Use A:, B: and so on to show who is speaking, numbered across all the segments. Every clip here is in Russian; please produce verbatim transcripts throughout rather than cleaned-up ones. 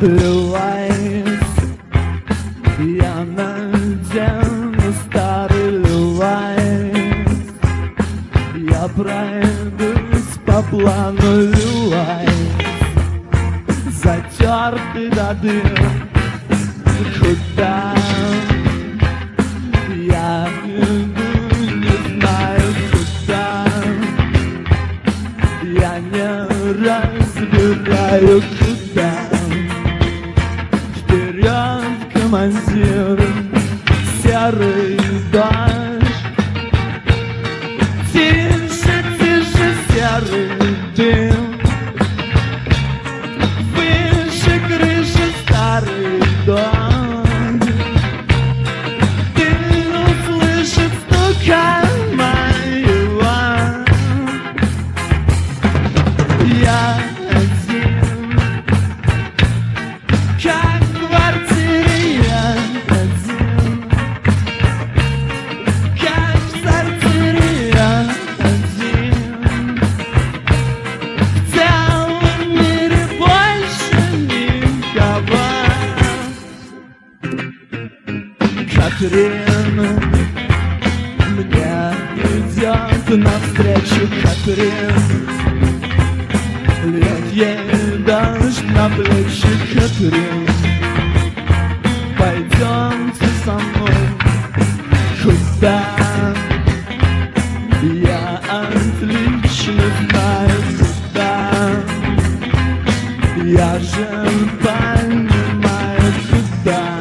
A: Левайс, я надену старый Левайс, я пройдусь по плану Левайс, затертый до дыр. Куда я иду, не знаю куда, я не разбираю куда. Вперед, командир, серый дождь, тише, тише, серый дым, выше крыши старый дом. Ты услышишь стука моего. Я один, как в квартире я один, как в сортире я один. В целом мире больше никого. Катрин мне идет навстречу, Катрин, льет ей дождь на плечи, Катрин. Пойдемте со мной куда, я отлично знаю куда, я же понимаю куда.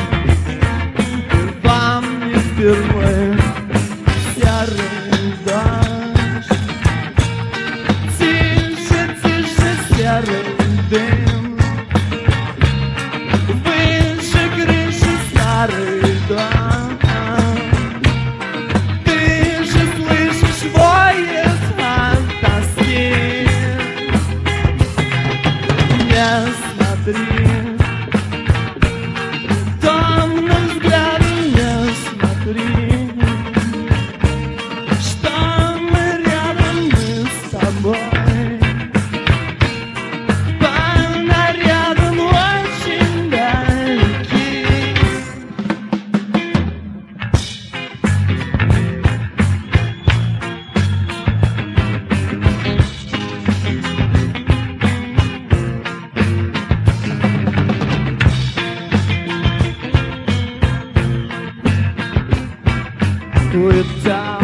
A: Впервые серый дождь, тише, тише, серый дым, выше крыши старый дом. Ты же слышишь, воет от тоски. Не смотри томным взглядом, не смотри, что мы рядом, мы с тобой. Она рядом очень далеки. Without